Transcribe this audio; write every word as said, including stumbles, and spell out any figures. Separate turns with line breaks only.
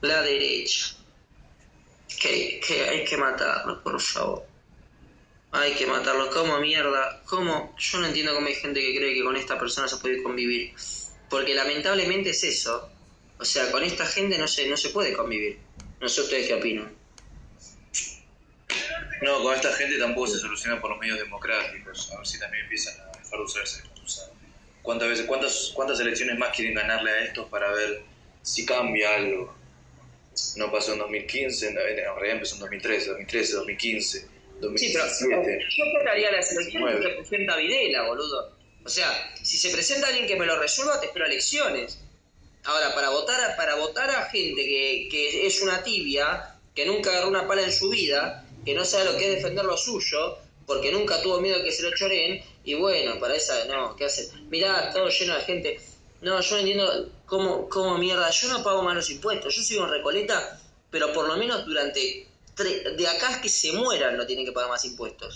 La derecha. Que, que hay que matarlo, por favor. Hay que matarlo. ¿Cómo mierda? ¿Cómo? Yo no entiendo cómo hay gente que cree que con esta persona se puede convivir. Porque lamentablemente es eso. O sea, con esta gente no se, no se puede convivir. No sé ustedes qué opinan.
No, con esta gente tampoco se soluciona por los medios democráticos. A ver si también empiezan a dejar de usar esa excusa. ¿Cuántas veces, cuántas, cuántas elecciones más quieren ganarle a estos para ver si cambia algo? No pasó en dos mil quince, en realidad empezó en dos mil trece, dos mil trece, dos mil quince,
Sí, pero
dos mil diecisiete.
yo esperaría las elecciones que
nueve.
se presenta Videla, boludo. O sea, si se presenta alguien que me lo resuelva, te espero elecciones. Ahora, para votar a, para votar a gente que, que es una tibia, que nunca agarró una pala en su vida, que no sabe lo que es defender lo suyo, porque nunca tuvo miedo de que se lo choren, y bueno, para esa, no, ¿qué hacen? Mirá, todo lleno de gente. No, yo no entiendo cómo, cómo mierda, yo no pago más los impuestos, yo sigo en Recoleta, pero por lo menos durante, tre- de acá es que se mueran no tienen que pagar más impuestos.